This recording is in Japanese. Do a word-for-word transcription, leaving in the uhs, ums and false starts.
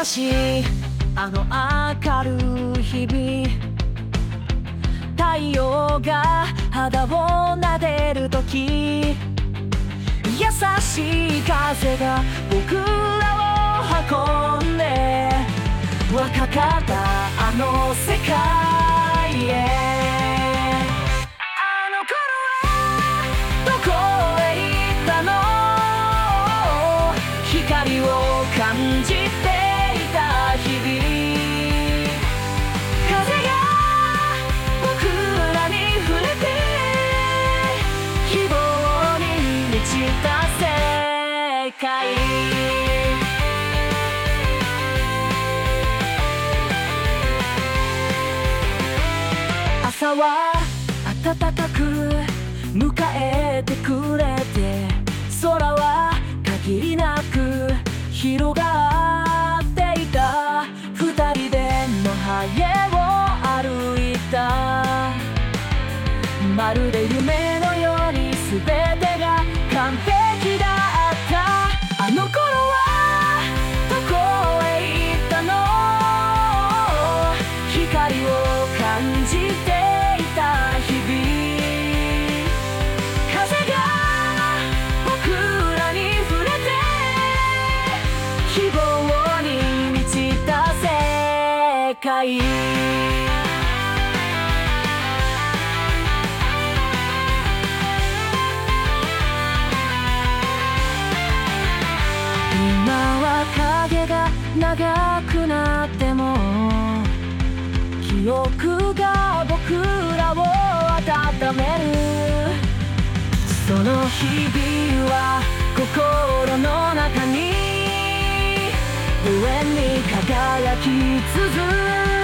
しいあの明るい日々、太陽が肌を撫でるとき、優しい風が僕らを運んで若かったあの世界へ。あの頃はどこへ行ったの、光を感じていた日々、風が僕らに触れて希望に満ちた世界。朝は暖かく迎えてくれて、空は限りなく広がっていた。二人で野原を歩いた。まるで夢のように全てが完璧だった。あの頃はどこへ行ったの、光を感じて希望に満ちた世界。今は影が長くなっても、記憶が僕らを温める。その日々は心の中に無限に輝き続け